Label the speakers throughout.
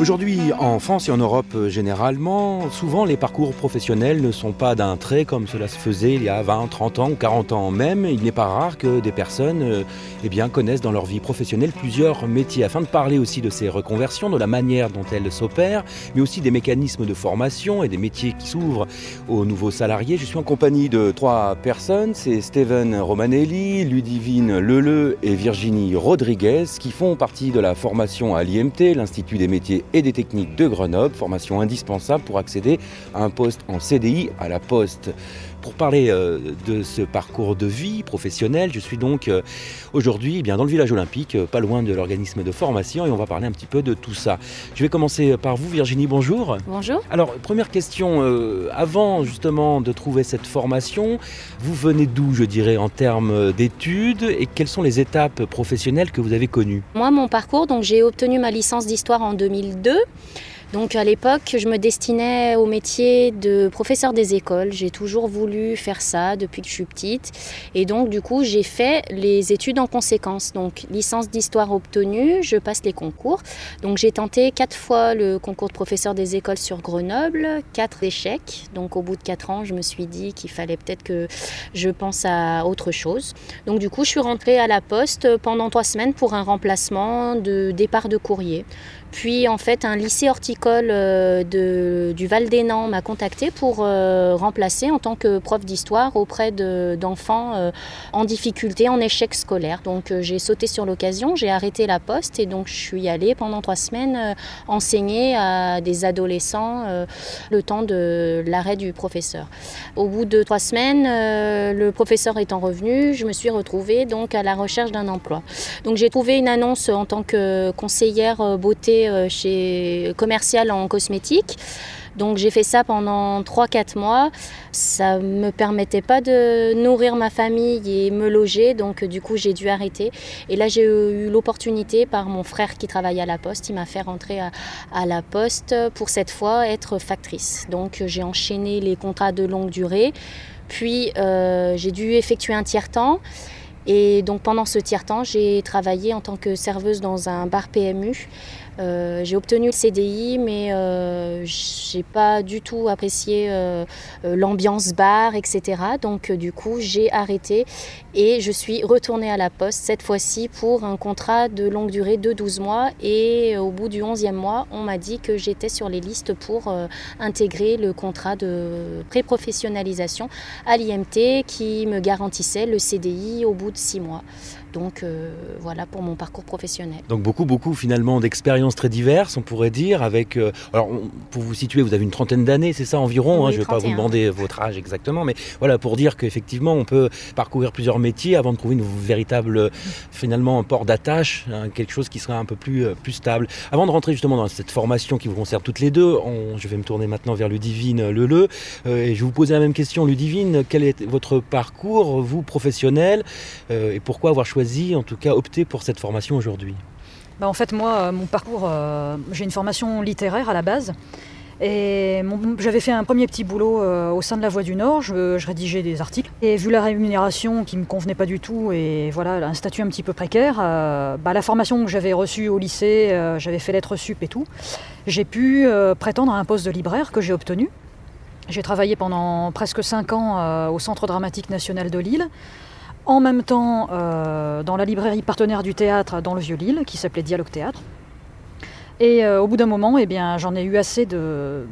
Speaker 1: Aujourd'hui, en France et en Europe généralement, souvent les parcours professionnels ne sont pas d'un trait comme cela se faisait il y a 20, 30 ans ou 40 ans même. Il n'est pas rare que des personnes connaissent dans leur vie professionnelle plusieurs métiers. Afin de parler aussi de ces reconversions, de la manière dont elles s'opèrent, mais aussi des mécanismes de formation et des métiers qui s'ouvrent aux nouveaux salariés, je suis en compagnie de 3 personnes. C'est Steven Romanelli, Ludivine Leleu et Virginie Rodriguez qui font partie de la formation à l'IMT, l'Institut des métiers et des techniques de Grenoble, formation indispensable pour accéder à un poste en CDI à la Poste. Pour parler de ce parcours de vie professionnelle, je suis donc aujourd'hui dans le village olympique, pas loin de l'organisme de formation, et on va parler un petit peu de tout ça. Je vais commencer par vous, Virginie, bonjour.
Speaker 2: Bonjour.
Speaker 1: Alors, première question, avant justement de trouver cette formation, vous venez d'où, je dirais, en termes d'études, et quelles sont les étapes professionnelles que vous avez connues ?
Speaker 2: Moi, mon parcours, j'ai obtenu ma licence d'histoire en 2002. Donc à l'époque, je me destinais au métier de professeur des écoles. J'ai toujours voulu faire ça depuis que je suis petite. Et donc du coup, j'ai fait les études en conséquence. Donc licence d'histoire obtenue, je passe les concours. Donc j'ai tenté 4 fois le concours de professeur des écoles sur Grenoble, 4 échecs. Donc au bout de 4 ans, je me suis dit qu'il fallait peut-être que je pense à autre chose. Donc du coup, je suis rentrée à la Poste pendant 3 semaines pour un remplacement de départ de courrier. Puis en fait, un lycée horticole du Val-d'Hénan m'a contacté pour remplacer en tant que prof d'histoire auprès d'enfants en difficulté, en échec scolaire. Donc j'ai sauté sur l'occasion, j'ai arrêté la Poste et donc je suis allée pendant 3 semaines enseigner à des adolescents le temps de l'arrêt du professeur. Au bout de 3 semaines, le professeur étant revenu, je me suis retrouvée donc à la recherche d'un emploi. Donc j'ai trouvé une annonce en tant que conseillère beauté chez commercial en cosmétique. Donc j'ai fait ça pendant 3-4 mois. Ça ne me permettait pas de nourrir ma famille et me loger, donc du coup j'ai dû arrêter. Et là j'ai eu l'opportunité par mon frère qui travaille à la Poste, il m'a fait rentrer à la Poste pour cette fois être factrice. Donc j'ai enchaîné les contrats de longue durée, puis j'ai dû effectuer un tiers-temps. Et donc pendant ce tiers-temps, j'ai travaillé en tant que serveuse dans un bar PMU. J'ai obtenu le CDI, mais j'ai pas du tout apprécié l'ambiance bar, etc. Donc du coup, j'ai arrêté et je suis retournée à la Poste, cette fois-ci pour un contrat de longue durée de 12 mois. Et au bout du 11e mois, on m'a dit que j'étais sur les listes pour intégrer le contrat de pré-professionnalisation à l'IMT qui me garantissait le CDI au bout de 6 mois. Donc voilà pour mon parcours professionnel.
Speaker 1: Donc beaucoup finalement d'expériences très diverses, on pourrait dire, avec... pour vous situer, vous avez une trentaine d'années, c'est ça environ,
Speaker 2: oui,
Speaker 1: je ne vais
Speaker 2: 31.
Speaker 1: pas vous demander votre âge exactement, mais voilà, pour dire qu'effectivement on peut parcourir plusieurs métiers avant de trouver une véritable, finalement, un port d'attache, quelque chose qui sera un peu plus stable. Avant de rentrer justement dans cette formation qui vous concerne toutes les deux, je vais me tourner maintenant vers Ludivine Leleu, et je vais vous poser la même question. Ludivine, quel est votre parcours, vous, professionnel, et pourquoi avoir choisi, en tout cas, opté pour cette formation aujourd'hui ?
Speaker 3: En fait, moi, mon parcours, j'ai une formation littéraire à la base. Et j'avais fait un premier petit boulot au sein de La Voix du Nord, je rédigeais des articles. Et vu la rémunération qui ne me convenait pas du tout et voilà, un statut un petit peu précaire, la formation que j'avais reçue au lycée, j'avais fait lettres sup et tout, j'ai pu prétendre à un poste de libraire que j'ai obtenu. J'ai travaillé pendant presque 5 ans au Centre dramatique national de Lille. En même temps, dans la librairie partenaire du théâtre dans le Vieux-Lille, qui s'appelait Dialogue Théâtre. Et au bout d'un moment, j'en ai eu assez de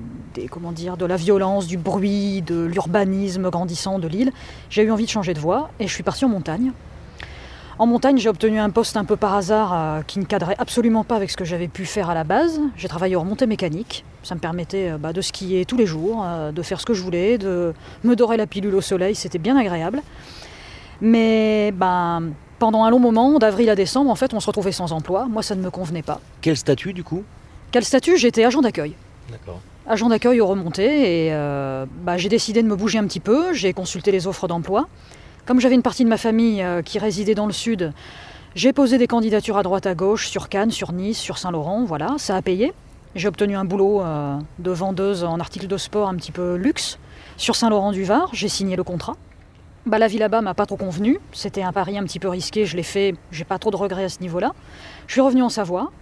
Speaker 3: la violence, du bruit, de l'urbanisme grandissant de Lille. J'ai eu envie de changer de voie et je suis partie en montagne. En montagne, j'ai obtenu un poste un peu par hasard qui ne cadrait absolument pas avec ce que j'avais pu faire à la base. J'ai travaillé en remontée mécanique. Ça me permettait de skier tous les jours, de faire ce que je voulais, de me dorer la pilule au soleil. C'était bien agréable. Mais pendant un long moment, d'avril à décembre, en fait, on se retrouvait sans emploi. Moi, ça ne me convenait pas.
Speaker 1: Quel statut, du coup ?
Speaker 3: Quel statut ? J'étais agent d'accueil.
Speaker 1: D'accord.
Speaker 3: Agent d'accueil aux remontées. Et j'ai décidé de me bouger un petit peu. J'ai consulté les offres d'emploi. Comme j'avais une partie de ma famille qui résidait dans le sud, j'ai posé des candidatures à droite à gauche, sur Cannes, sur Nice, sur Saint-Laurent. Voilà, ça a payé. J'ai obtenu un boulot de vendeuse en articles de sport un petit peu luxe. Sur Saint-Laurent-du-Var, j'ai signé le contrat. La vie là-bas m'a pas trop convenu, c'était un pari un petit peu risqué, je l'ai fait, j'ai pas trop de regrets à ce niveau-là. Je suis revenue en Savoie,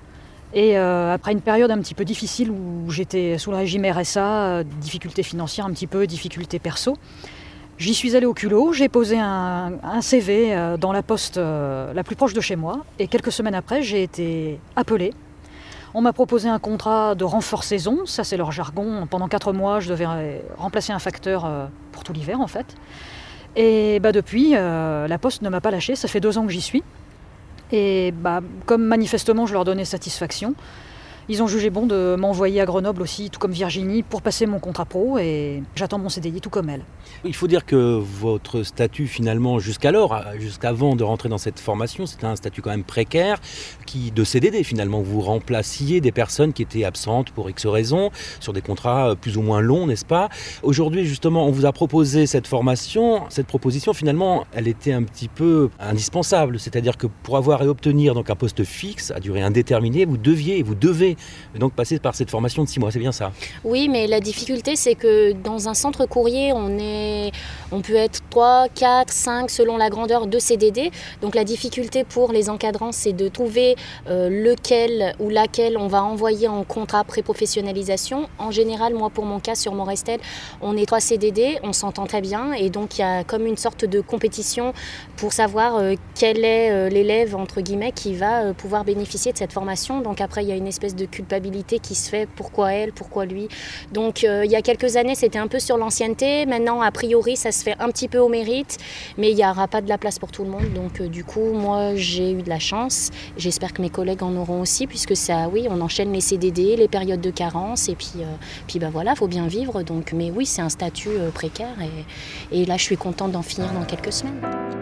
Speaker 3: Et après une période un petit peu difficile où j'étais sous le régime RSA, difficultés financières un petit peu, difficultés perso, j'y suis allée au culot, j'ai posé un CV dans la poste la plus proche de chez moi et quelques semaines après j'ai été appelée. On m'a proposé un contrat de renfort saison, ça c'est leur jargon. Pendant 4 mois, je devais remplacer un facteur pour tout l'hiver en fait. Et depuis, la poste ne m'a pas lâché, ça fait 2 ans que j'y suis. Et comme manifestement je leur donnais satisfaction, ils ont jugé bon de m'envoyer à Grenoble aussi, tout comme Virginie, pour passer mon contrat pro et j'attends mon CDI tout comme elle.
Speaker 1: Il faut dire que votre statut finalement jusqu'avant de rentrer dans cette formation, c'était un statut quand même précaire, de CDD finalement. Vous remplaciez des personnes qui étaient absentes pour X raisons, sur des contrats plus ou moins longs, n'est-ce pas? Aujourd'hui justement, on vous a proposé cette formation. Cette proposition finalement, elle était un petit peu indispensable. C'est-à-dire que pour avoir et obtenir donc un poste fixe à durée indéterminée, vous devez donc passer par cette formation de 6 mois, c'est bien ça?
Speaker 2: Oui, mais la difficulté, c'est que dans un centre courrier, on peut être 3, 4, 5 selon la grandeur de CDD. Donc la difficulté pour les encadrants, c'est de trouver lequel ou laquelle on va envoyer en contrat pré-professionnalisation. En général, moi pour mon cas sur Morestel, on est 3 CDD, on s'entend très bien et donc il y a comme une sorte de compétition pour savoir quel est l'élève entre guillemets qui va pouvoir bénéficier de cette formation. Donc après, il y a une espèce de culpabilité qui se fait, pourquoi elle, pourquoi lui. Donc il y a quelques années, c'était un peu sur l'ancienneté. Maintenant, a priori, ça se fait un petit peu au mérite, mais il n'y aura pas de la place pour tout le monde. Donc du coup, moi, j'ai eu de la chance. J'espère que mes collègues en auront aussi, puisque ça, oui, on enchaîne les CDD, les périodes de carence, et puis voilà, il faut bien vivre. Donc, mais oui, c'est un statut précaire, et là, je suis contente d'en finir dans quelques semaines.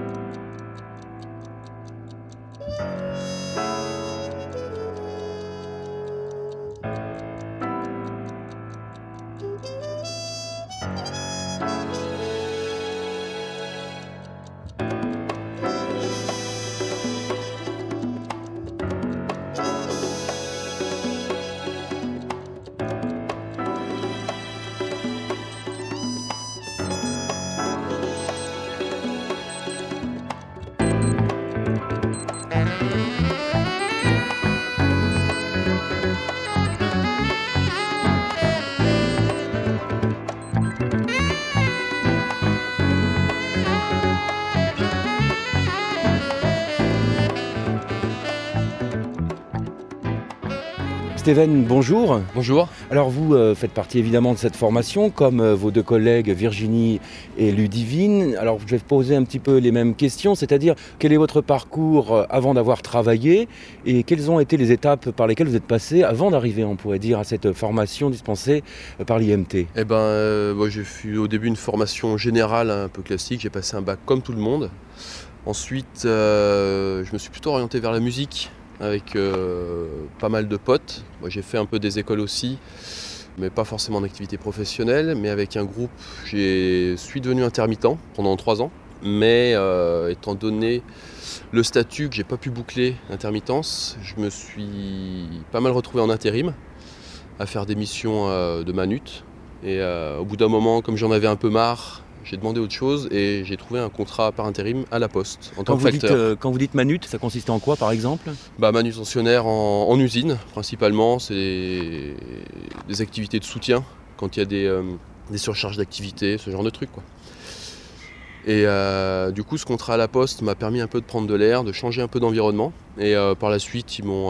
Speaker 1: Stéphane, bonjour.
Speaker 4: Bonjour.
Speaker 1: Alors vous faites partie évidemment de cette formation, comme vos 2 collègues Virginie et Ludivine. Alors je vais vous poser un petit peu les mêmes questions, c'est-à-dire quel est votre parcours avant d'avoir travaillé et quelles ont été les étapes par lesquelles vous êtes passé avant d'arriver, on pourrait dire, à cette formation dispensée par l'IMT?
Speaker 4: J'ai fait au début une formation générale un peu classique, j'ai passé un bac comme tout le monde. Ensuite, je me suis plutôt orienté vers la musique, avec pas mal de potes. Moi, j'ai fait un peu des écoles aussi, mais pas forcément d'activité professionnelle. Mais avec un groupe, je suis devenu intermittent pendant 3 ans. Mais étant donné le statut que j'ai pas pu boucler d'intermittence, je me suis pas mal retrouvé en intérim, à faire des missions de manut. Et au bout d'un moment, comme j'en avais un peu marre, j'ai demandé autre chose et j'ai trouvé un contrat par intérim à la Poste en tant que facteur.
Speaker 1: Quand vous dites manut, ça consiste en quoi par exemple?
Speaker 4: Manutentionnaire en usine principalement, c'est des activités de soutien quand il y a des surcharges d'activité, ce genre de trucs quoi. Et du coup ce contrat à la Poste m'a permis un peu de prendre de l'air, de changer un peu d'environnement et par la suite ils m'ont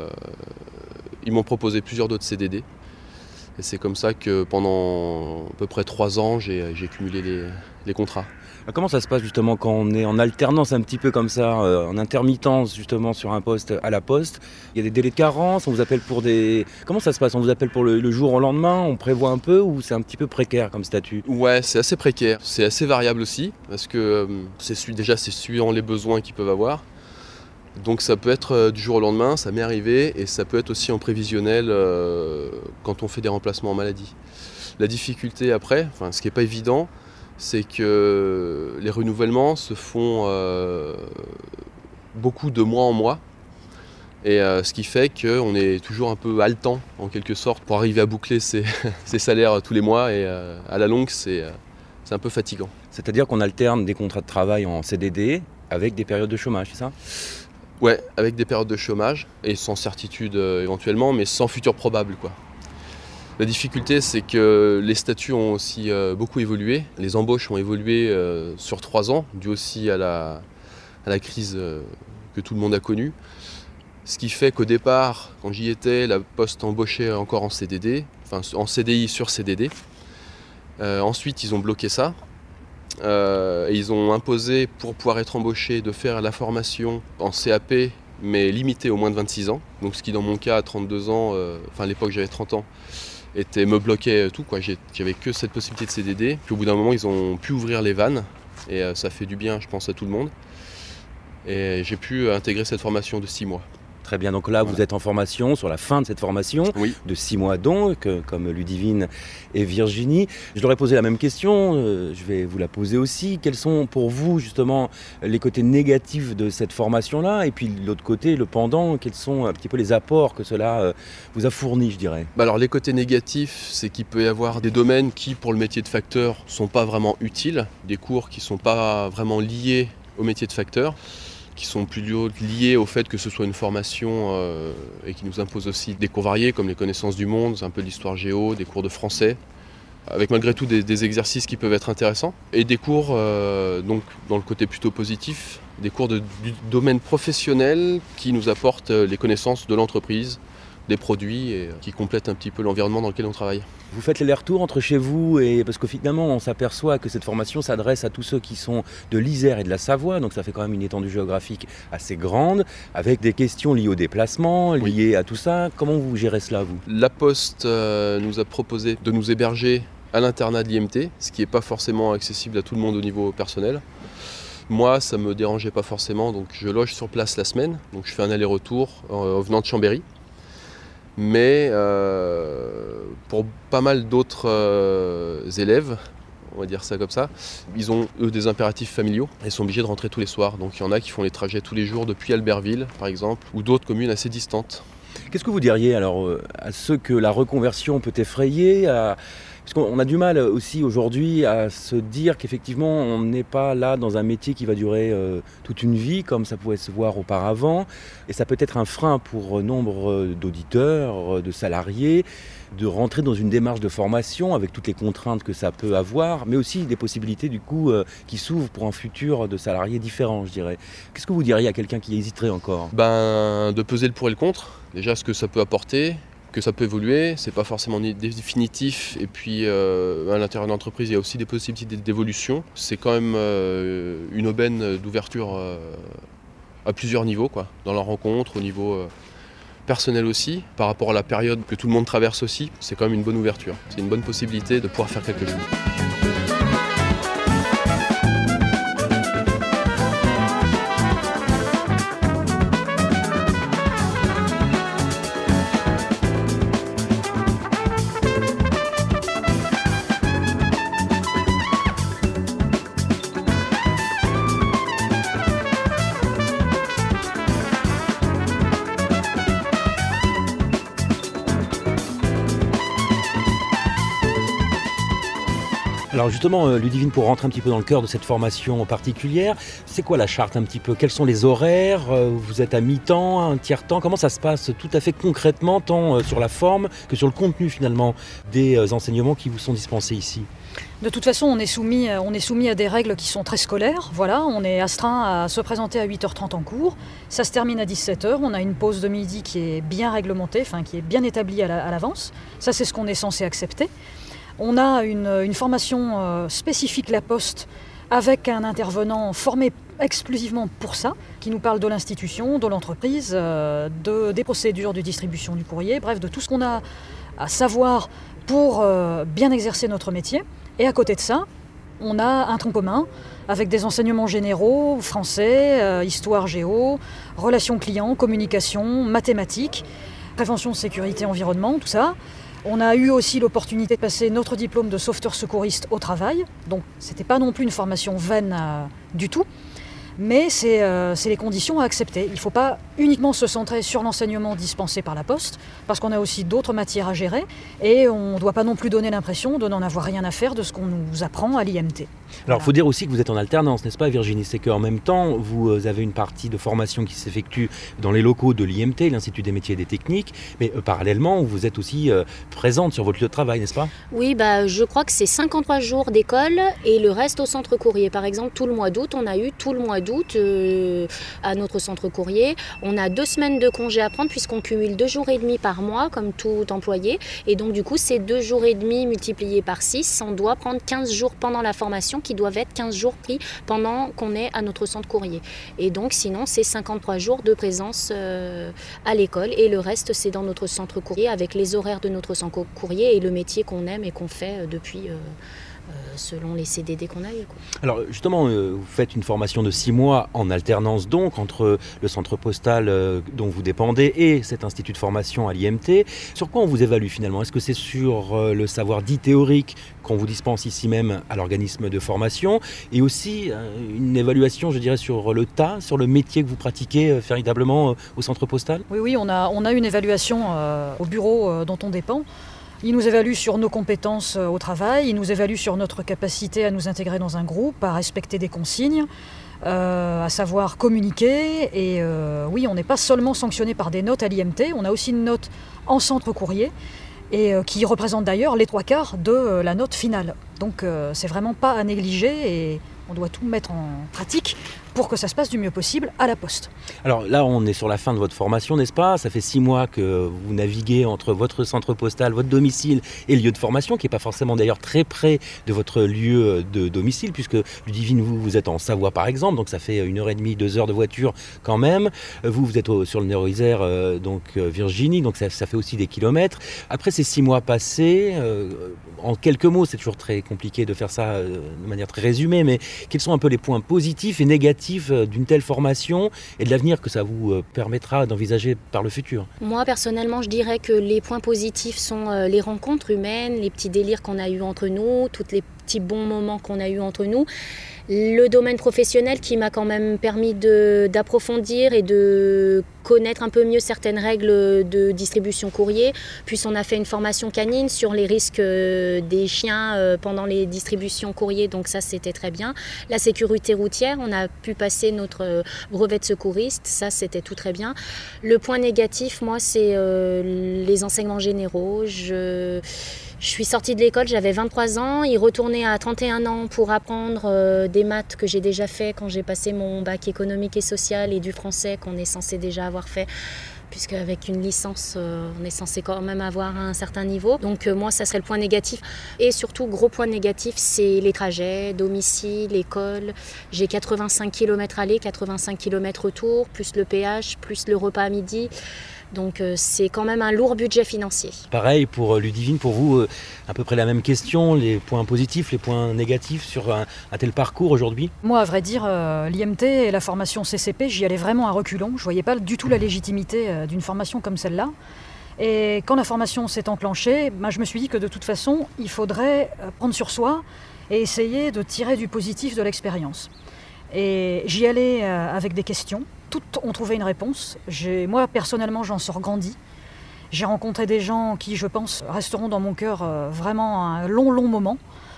Speaker 4: proposé plusieurs d'autres CDD. Et c'est comme ça que pendant à peu près 3 ans, j'ai cumulé les contrats.
Speaker 1: Comment ça se passe justement quand on est en alternance un petit peu comme ça, en intermittence justement sur un poste à la Poste? Il y a des délais de carence, on vous appelle pour des... Comment ça se passe? On vous appelle pour le jour au lendemain, on prévoit un peu ou c'est un petit peu précaire comme statut?
Speaker 4: Ouais, c'est assez précaire. C'est assez variable aussi parce que c'est suivant les besoins qu'ils peuvent avoir. Donc ça peut être du jour au lendemain, ça m'est arrivé, et ça peut être aussi en prévisionnel quand on fait des remplacements en maladie. La difficulté après, ce qui n'est pas évident, c'est que les renouvellements se font beaucoup de mois en mois, et ce qui fait qu'on est toujours un peu haletant en quelque sorte pour arriver à boucler ses salaires tous les mois, et à la longue c'est un peu fatigant.
Speaker 1: C'est-à-dire qu'on alterne des contrats de travail en CDD avec des périodes de chômage, c'est ça?
Speaker 4: Ouais, avec des périodes de chômage, et sans certitude éventuellement, mais sans futur probable, quoi. La difficulté, c'est que les statuts ont aussi beaucoup évolué. Les embauches ont évolué sur 3 ans, dû aussi à la crise que tout le monde a connue. Ce qui fait qu'au départ, quand j'y étais, la Poste embauchait encore en CDD, enfin en CDI sur CDD. Ensuite, ils ont bloqué ça. Et ils ont imposé, pour pouvoir être embauché, de faire la formation en CAP, mais limitée aux moins de 26 ans. Donc ce qui, dans mon cas, à 32 ans, à l'époque j'avais 30 ans, me bloquait tout, quoi. J'avais que cette possibilité de CDD. Puis au bout d'un moment, ils ont pu ouvrir les vannes, et ça fait du bien, je pense, à tout le monde. Et j'ai pu intégrer cette formation de 6 mois.
Speaker 1: Très bien, donc là vous êtes en formation, sur la fin de cette formation,
Speaker 4: Oui.
Speaker 1: de 6 mois donc, comme Ludivine et Virginie. Je leur ai posé la même question, je vais vous la poser aussi. Quels sont pour vous justement les côtés négatifs de cette formation-là? Et puis de l'autre côté, le pendant, quels sont un petit peu les apports que cela vous a fournis, je dirais?
Speaker 4: Alors les côtés négatifs, c'est qu'il peut y avoir des domaines qui, pour le métier de facteur, ne sont pas vraiment utiles, des cours qui ne sont pas vraiment liés au métier de facteur, qui sont plus liés au fait que ce soit une formation et qui nous impose aussi des cours variés comme les connaissances du monde, un peu d'histoire géo, des cours de français, avec malgré tout des exercices qui peuvent être intéressants, et des cours, donc dans le côté plutôt positif, des cours du domaine professionnel qui nous apportent les connaissances de l'entreprise, des produits, et qui complètent un petit peu l'environnement dans lequel on travaille.
Speaker 1: Vous faites l'aller-retour entre chez vous et... Parce que finalement, on s'aperçoit que cette formation s'adresse à tous ceux qui sont de l'Isère et de la Savoie, donc ça fait quand même une étendue géographique assez grande, avec des questions liées au déplacement, liées à tout ça. Comment vous gérez cela, vous?
Speaker 4: La Poste nous a proposé de nous héberger à l'internat de l'IMT, ce qui n'est pas forcément accessible à tout le monde au niveau personnel. Moi, ça ne me dérangeait pas forcément, donc je loge sur place la semaine, donc je fais un aller-retour venant de Chambéry. Mais pour pas mal d'autres élèves, on va dire ça comme ça, ils ont eux des impératifs familiaux et sont obligés de rentrer tous les soirs. Donc il y en a qui font les trajets tous les jours depuis Albertville par exemple, ou d'autres communes assez distantes.
Speaker 1: Qu'est-ce que vous diriez alors à ceux que la reconversion peut effrayer, parce qu'on a du mal aussi aujourd'hui à se dire qu'effectivement on n'est pas là dans un métier qui va durer toute une vie comme ça pouvait se voir auparavant, et ça peut être un frein pour nombre d'auditeurs, de salariés, de rentrer dans une démarche de formation avec toutes les contraintes que ça peut avoir, mais aussi des possibilités du coup qui s'ouvrent pour un futur de salariés différents, je dirais. Qu'est-ce que vous diriez à quelqu'un qui hésiterait encore?
Speaker 4: De peser le pour et le contre, déjà ce que ça peut apporter, que ça peut évoluer, c'est pas forcément définitif, et puis à l'intérieur de l'entreprise il y a aussi des possibilités d'évolution. C'est quand même une aubaine d'ouverture à plusieurs niveaux, quoi, dans la rencontre, au niveau personnel aussi, par rapport à la période que tout le monde traverse aussi, c'est quand même une bonne ouverture, c'est une bonne possibilité de pouvoir faire quelque chose.
Speaker 1: Alors justement, Ludivine, pour rentrer un petit peu dans le cœur de cette formation particulière, c'est quoi la charte un petit peu? Quels sont les horaires? Vous êtes à mi-temps, un tiers-temps? Comment ça se passe tout à fait concrètement, tant sur la forme que sur le contenu finalement des enseignements qui vous sont dispensés ici?
Speaker 3: De toute façon, on est soumis à des règles qui sont très scolaires. Voilà, on est astreint à se présenter à 8h30 en cours. Ça se termine à 17h. On a une pause de midi qui est bien réglementée, qui est bien établie à l'avance. Ça, c'est ce qu'on est censé accepter. On a une formation spécifique La Poste avec un intervenant formé exclusivement pour ça, qui nous parle de l'institution, de l'entreprise, des procédures de distribution du courrier, bref, de tout ce qu'on a à savoir pour bien exercer notre métier. Et à côté de ça, on a un tronc commun avec des enseignements généraux, français, histoire géo, relations clients, communication, mathématiques, prévention, sécurité, environnement, tout ça. On a eu aussi l'opportunité de passer notre diplôme de sauveteur secouriste au travail, donc c'était pas non plus une formation vaine du tout. Mais c'est les conditions à accepter. Il ne faut pas uniquement se centrer sur l'enseignement dispensé par la Poste, parce qu'on a aussi d'autres matières à gérer, et on ne doit pas non plus donner l'impression de n'en avoir rien à faire de ce qu'on nous apprend à l'IMT.
Speaker 1: Alors il faut dire aussi que vous êtes en alternance, n'est-ce pas Virginie? C'est qu'en même temps, vous avez une partie de formation qui s'effectue dans les locaux de l'IMT, l'Institut des métiers et des techniques, mais parallèlement, vous êtes aussi présente sur votre lieu de travail, n'est-ce pas?
Speaker 2: Oui, je crois que c'est 53 jours d'école et le reste au centre courrier. Par exemple, tout le mois d'août, on a eu tout le mois d'août à notre centre courrier. On a 2 semaines de congé à prendre puisqu'on cumule 2 jours et demi par mois comme tout employé. Et donc du coup, c'est 2 jours et demi multipliés par 6. On doit prendre 15 jours pendant la formation qui doivent être 15 jours pris pendant qu'on est à notre centre courrier. Et donc sinon, c'est 53 jours de présence à l'école et le reste, c'est dans notre centre courrier avec les horaires de notre centre courrier et le métier qu'on aime et qu'on fait depuis... selon les CDD qu'on a eu.
Speaker 1: Alors justement, vous faites une formation de 6 mois en alternance donc entre le centre postal dont vous dépendez et cet institut de formation à l'IMT. Sur quoi on vous évalue finalement? Est-ce que c'est sur le savoir dit théorique qu'on vous dispense ici même à l'organisme de formation et aussi une évaluation, je dirais, sur le tas, sur le métier que vous pratiquez véritablement au centre postal?
Speaker 3: Oui, on a une évaluation au bureau dont on dépend. Il nous évalue sur nos compétences au travail, il nous évalue sur notre capacité à nous intégrer dans un groupe, à respecter des consignes, à savoir communiquer. Et oui, on n'est pas seulement sanctionné par des notes à l'IMT, on a aussi une note en centre courrier, et qui représente d'ailleurs les 3/4 de la note finale. Donc c'est vraiment pas à négliger et on doit tout mettre en pratique pour que ça se passe du mieux possible à la Poste.
Speaker 1: Alors là, on est sur la fin de votre formation, n'est-ce pas? Ça fait 6 mois que vous naviguez entre votre centre postal, votre domicile et le lieu de formation, qui n'est pas forcément d'ailleurs très près de votre lieu de domicile, puisque Ludivine, vous êtes en Savoie par exemple, donc ça fait 1h30, 2 heures de voiture quand même. Vous êtes sur le Nord-Isère, donc Virginie, donc ça fait aussi des kilomètres. Après ces 6 mois passés, en quelques mots, c'est toujours très compliqué de faire ça de manière très résumée, mais quels sont un peu les points positifs et négatifs d'une telle formation et de l'avenir que ça vous permettra d'envisager par le futur?
Speaker 2: Moi, personnellement, je dirais que les points positifs sont les rencontres humaines, les petits délires qu'on a eus entre nous, tous les petits bons moments qu'on a eus entre nous. Le domaine professionnel qui m'a quand même permis d'approfondir et de connaître un peu mieux certaines règles de distribution courrier. Puis on a fait une formation canine sur les risques des chiens pendant les distributions courrier, donc ça c'était très bien. La sécurité routière, on a pu passer notre brevet de secouriste, ça c'était tout très bien. Le point négatif, moi, c'est les enseignements généraux. Je suis sortie de l'école, j'avais 23 ans, y retourner à 31 ans pour apprendre des maths que j'ai déjà fait quand j'ai passé mon bac économique et social et du français qu'on est censé déjà avoir fait, puisque avec une licence, on est censé quand même avoir un certain niveau. Donc moi, ça serait le point négatif. Et surtout, gros point négatif, c'est les trajets, domicile, école. J'ai 85 km aller, 85 km retour, plus le péage, plus le repas à midi. Donc c'est quand même un lourd budget financier.
Speaker 1: Pareil pour Ludivine, pour vous, à peu près la même question, les points positifs, les points négatifs sur un tel parcours aujourd'hui?
Speaker 3: Moi, à vrai dire, l'IMT et la formation CCP, j'y allais vraiment à reculons. Je ne voyais pas du tout la légitimité d'une formation comme celle-là. Et quand la formation s'est enclenchée, je me suis dit que de toute façon, il faudrait prendre sur soi et essayer de tirer du positif de l'expérience. Et j'y allais avec des questions. Toutes ont trouvé une réponse. Moi, personnellement, j'en sors grandi. J'ai rencontré des gens qui, je pense, resteront dans mon cœur vraiment un long moment.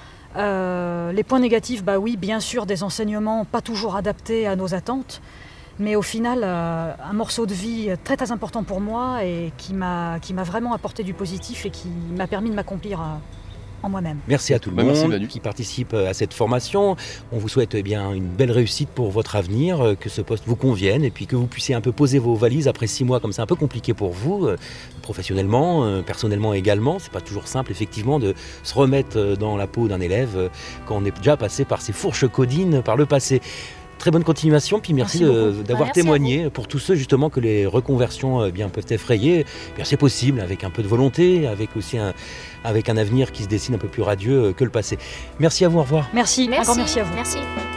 Speaker 3: Les points négatifs, oui, bien sûr, des enseignements pas toujours adaptés à nos attentes. Mais au final, un morceau de vie très très important pour moi et qui m'a vraiment apporté du positif et qui m'a permis de m'accomplir en moi-même.
Speaker 1: Merci à tout le monde qui participe à cette formation. On vous souhaite une belle réussite pour votre avenir, que ce poste vous convienne et puis que vous puissiez un peu poser vos valises après 6 mois comme c'est un peu compliqué pour vous, professionnellement, personnellement également. C'est pas toujours simple effectivement de se remettre dans la peau d'un élève quand on est déjà passé par ces fourches codines par le passé. Très bonne continuation, puis merci d'avoir témoigné pour tous ceux justement que les reconversions peuvent effrayer. C'est possible avec un peu de volonté, avec aussi avec un avenir qui se dessine un peu plus radieux que le passé. Merci à vous, au revoir.
Speaker 3: Merci. Encore merci à vous.
Speaker 2: Merci.